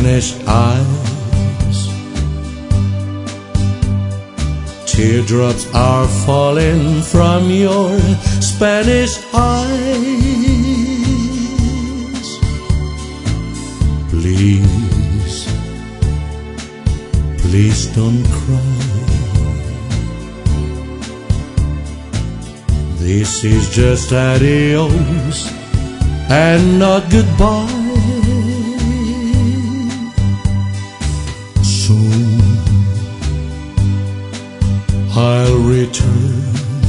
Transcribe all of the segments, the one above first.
Spanish eyes. Teardrops are falling from your Spanish eyes. Please, please don't cry. This is just adios and not goodbye. Soon I'll return,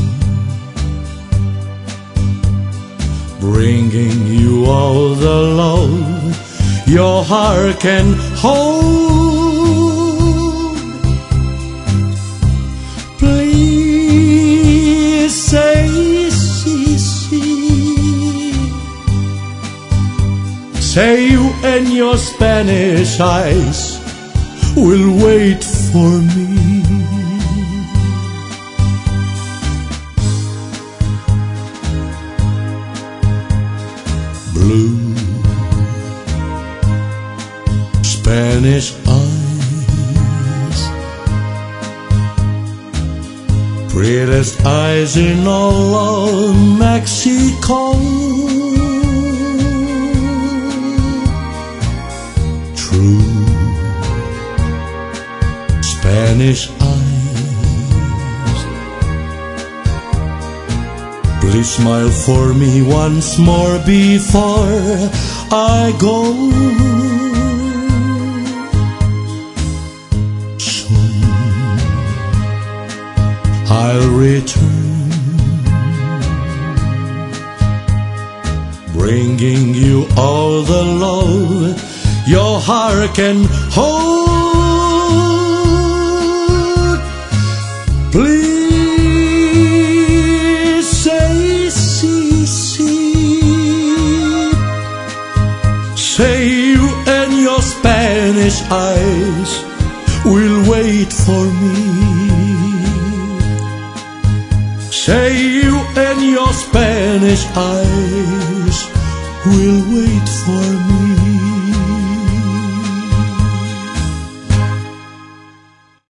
bringing you all the love your heart can hold. Please say say you and your Spanish eyes will wait for me. Blue Spanish eyes, prettiest eyes in all of Mexico. True Spanish eyes, please smile for me once more before I go. Soon I'll return, bringing you all the love your heart can hold. Please say say you and your Spanish eyes will wait for me. Say you and your Spanish eyes will wait for me.